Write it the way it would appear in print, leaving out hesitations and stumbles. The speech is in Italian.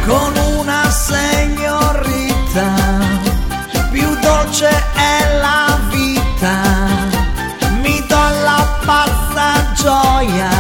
con una signorita, più dolce è la vita, mi do la pazza gioia